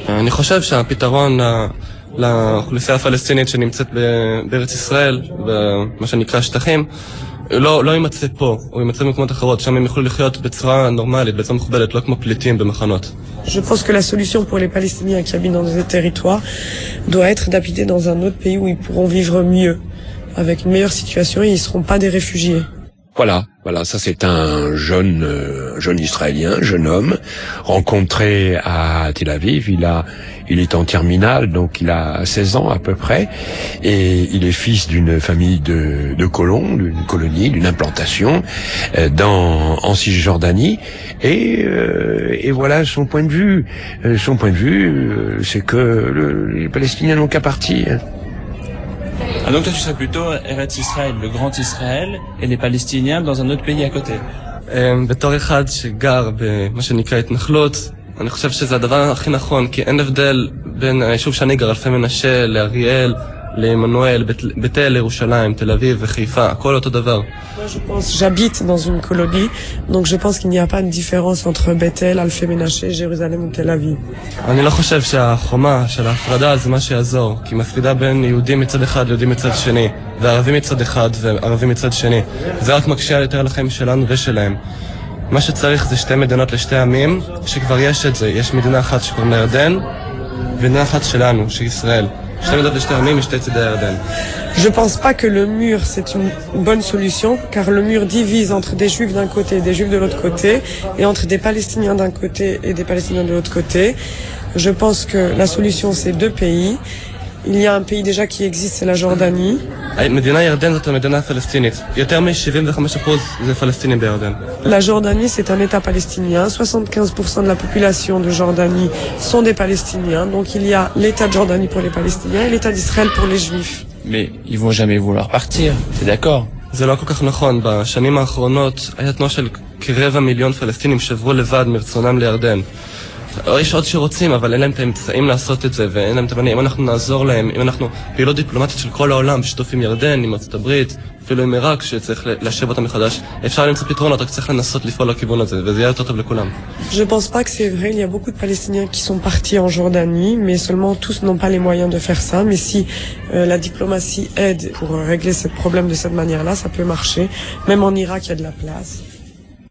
אני חושב שהפתרון לאוכלוסייה הפלסטינית שנמצאת בארץ ישראל, במה שנקרא שטחים, לא יימצא פה, הוא יימצא במקומות אחרות, שם הם יוכלו לחיות בצורה נורמלית, בצורה מכובדת, לא כמו פליטים במחנות. Je pense que la solution pour les Palestiniens qui habitent dans ces territoires doit être d'habiter dans un autre pays où ils pourront vivre mieux, avec une meilleure situation et ils ne seront pas des réfugiés. Voilà, ça c'est un jeune Israélien, jeune homme, rencontré à Tel Aviv. Il est en terminale, donc il a 16 ans à peu près, et il est fils d'une famille de colons, d'une colonie, d'une implantation en Cisjordanie. Et voilà son point de vue. Son point de vue, c'est que les Palestiniens n'ont qu'à partir. Ah, donc toi tu serais plutôt Eretz Israël, le grand Israël, et les Palestiniens dans un autre pays à côté. בתור אחד שגר במה שנקרא התנחלות, אני חושב שזה הדבר הכי נכון, כי אין הבדל בין היישוב שאני גר, אלפי מנשה, לאריאל, לעמנואל, בית אל, ירושלים, תל אביב וחיפה, הכל אותו דבר. J'habite dans une colonie, donc je pense qu'il n'y a pas de différence entre Bethel, Alpha Menaché, Jérusalem ou Tel Aviv. אני לא חושב שהחומה של ההפרדה זה מה שיעזור, כי מפרידה בין יהודים מצד אחד ליהודים מצד שני, וערבים מצד אחד וערבים מצד שני. זה רק מקשה יותר על החיים שלנו ושלהם. מה שצריך זה שתי מדינות לשתי עמים, שכבר יש את זה. יש מדינה אחת שקוראים לה ירדן, ומדינה אחת שלנו, שהיא ישראל. שתי מדינות לשתי עמים משתי צידי הירדן. Je pense pas que le mur c'est une bonne solution, car le mur divise entre des juifs d'un côté et des juifs de l'autre côté, et entre des palestiniens d'un côté et des palestiniens de l'autre côté. Je pense que la solution c'est deux pays. Il y a un pays déjà qui existe, c'est la Jordanie. מדינה ירדן זאת המדינה הפלסטינית. יותר מ-75% זה פלסטינים בירדן. La Jordanie, c'est un État palestinien. 75% de la population de Jordanie sont des Palestiniens. Donc il y a l'État de Jordanie pour les Palestiniens et l'État d'Israël pour les Juifs. Mais ils vont jamais vouloir partir, t'es d'accord? זה לא כל כך נכון. בשנים האחרונות היה תנועה של כרבע מיליון פלסטינים שעברו לבד מרצונם לירדן. יש עוד שרוצים, אבל אין להם את האמצעים לעשות את זה, ואין להם את המניעים. אם אנחנו נעזור להם, אם אנחנו פעילות דיפלומטית של כל העולם, בשיתוף עם ירדן, עם ארצות הברית, אפילו עם עיראק, שצריך לשב אותם מחדש, אפשר למצוא פתרונות, רק צריך לנסות לפעול לכיוון הזה, וזה יהיה יותר טוב לכולם. Je pense pas que c'est vrai, il y a beaucoup de Palestiniens qui sont partis en Jordanie, mais seulement tous n'ont pas les moyens de faire ça. Mais si la diplomatie aide pour régler ce problème de cette manière-là, ça peut marcher. Même en Irak, il y a de la place.